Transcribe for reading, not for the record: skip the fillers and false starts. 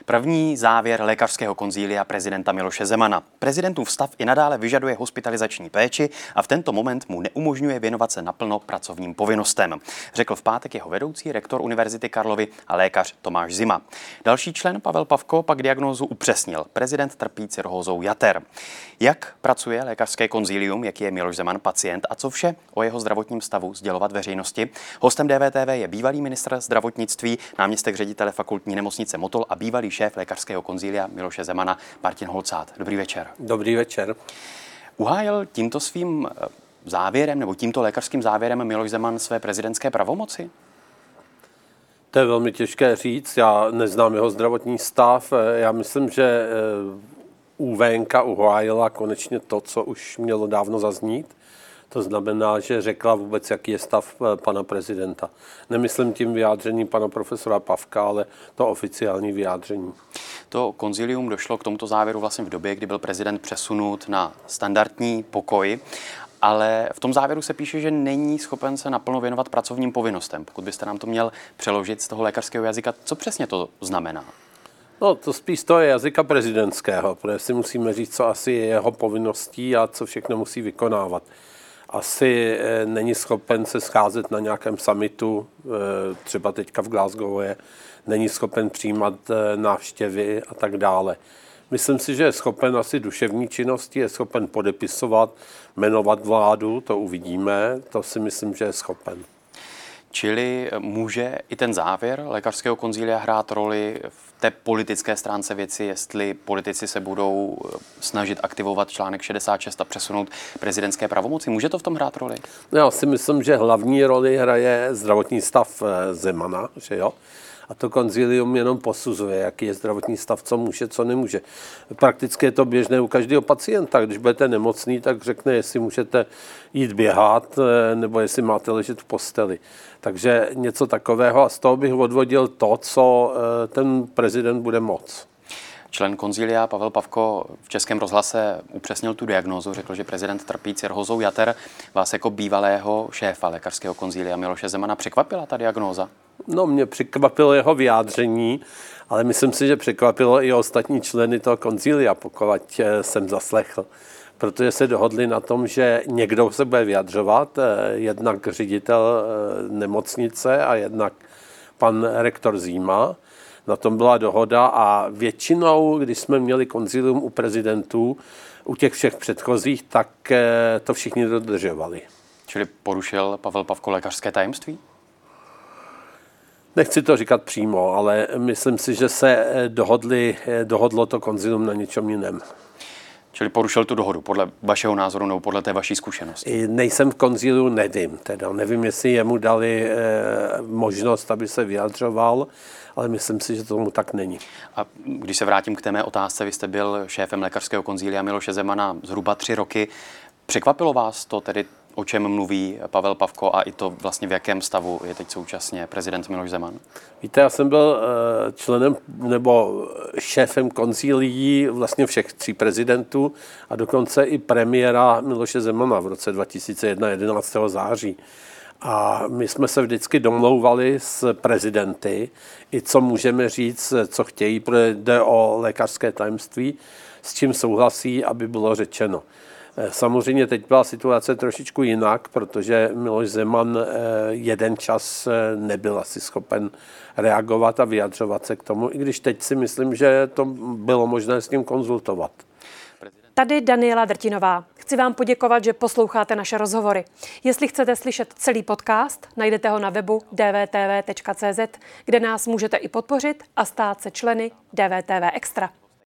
První závěr lékařského konzília prezidenta Miloše Zemana. Prezidentův stav i nadále vyžaduje hospitalizační péči a v tento moment mu neumožňuje věnovat se naplno pracovním povinnostem, řekl v pátek jeho vedoucí rektor Univerzity Karlovy a lékař Tomáš Zima. Další člen Pavel Pavko pak diagnózu upřesnil. Prezident trpí cirhózou jater. Jak pracuje lékařské konzílium, jaký je Miloš Zeman pacient a co vše o jeho zdravotním stavu sdělovat veřejnosti? Hostem DVTV je bývalý ministr zdravotnictví, náměstek ředitele fakultní nemocnice Motol a bývalý šéf lékařského konzília Miloše Zemana Martin Holcát. Dobrý večer. Dobrý večer. Uhájil tímto svým závěrem nebo tímto lékařským závěrem Miloš Zeman své prezidentské pravomoci? To je velmi těžké říct. Já neznám jeho zdravotní stav. Já myslím, že ÚVNK uhájila konečně to, co už mělo dávno zaznít. To znamená, že řekla vůbec, jaký je stav pana prezidenta. Nemyslím tím vyjádření pana profesora Pavka, ale to oficiální vyjádření. To konzilium došlo k tomuto závěru vlastně v době, kdy byl prezident přesunut na standardní pokoj, ale v tom závěru se píše, že není schopen se naplno věnovat pracovním povinnostem. Pokud byste nám to měl přeložit z toho lékařského jazyka, co přesně to znamená? No, to spíš to je jazyka prezidentského, protože si musíme říct, co asi je jeho povinností a co všechno musí vykonávat. Asi není schopen se scházet na nějakém summitu, třeba teďka v Glasgow není schopen přijímat návštěvy a tak dále. Myslím si, že je schopen asi duševní činnosti, je schopen podepisovat, jmenovat vládu, to uvidíme, to si myslím, že je schopen. Čili může i ten závěr lékařského konzília hrát roli v té politické stránce věci, jestli politici se budou snažit aktivovat článek 66 a přesunout prezidentské pravomoci? Může to v tom hrát roli? Já si myslím, že hlavní roli hraje zdravotní stav Zemana, že jo? A to konzilium jenom posuzuje, jaký je zdravotní stav, co může, co nemůže. Prakticky je to běžné u každého pacienta. Když budete nemocný, tak řekne, jestli můžete jít běhat, nebo jestli máte ležet v posteli. Takže něco takového a z toho bych odvodil to, co ten prezident bude moct. Člen konzília Pavel Pavko v Českém rozhlase upřesnil tu diagnózu, řekl, že prezident trpí cirhózou jater. Vás jako bývalého šéfa lékařského konzília Miloše Zemana překvapila ta diagnóza? No, mě překvapilo jeho vyjádření, ale myslím si, že překvapilo i ostatní členy toho konzília, pokud jsem zaslechl. Protože se dohodli na tom, že někdo se bude vyjadřovat, jednak ředitel nemocnice a jednak pan rektor Zima. Na tom byla dohoda a většinou, když jsme měli konzilium u prezidentů, u těch všech předchozích, tak to všichni dodržovali. Čili porušil Pavel Pavko lékařské tajemství? Nechci to říkat přímo, ale myslím si, že se dohodlo to konzilium na něčem jiném. Čili porušil tu dohodu podle vašeho názoru nebo podle té vaší zkušenosti? Nejsem v konziliu, nevím, jestli jemu dali možnost, aby se vyjadřoval, ale myslím si, že tomu tak není. A když se vrátím k té mé otázce, vy jste byl šéfem lékařského konzília Miloše Zemana zhruba 3 roky. Překvapilo vás to tedy, o čem mluví Pavel Pavko a i to vlastně v jakém stavu je teď současně prezident Miloš Zeman? Víte, já jsem byl členem nebo šéfem konzílií vlastně všech 3 prezidentů a dokonce i premiéra Miloše Zemana v roce 2001, 11. září. A my jsme se vždycky domlouvali s prezidenty, i co můžeme říct, co chtějí, protože jde o lékařské tajemství, s čím souhlasí, aby bylo řečeno. Samozřejmě teď byla situace trošičku jinak, protože Miloš Zeman jeden čas nebyl asi schopen reagovat a vyjadřovat se k tomu, i když teď si myslím, že to bylo možné s ním konzultovat. Tady Daniela Drtinová. Chci vám poděkovat, že posloucháte naše rozhovory. Jestli chcete slyšet celý podcast, najdete ho na webu dvtv.cz, kde nás můžete i podpořit a stát se členy DVTV Extra.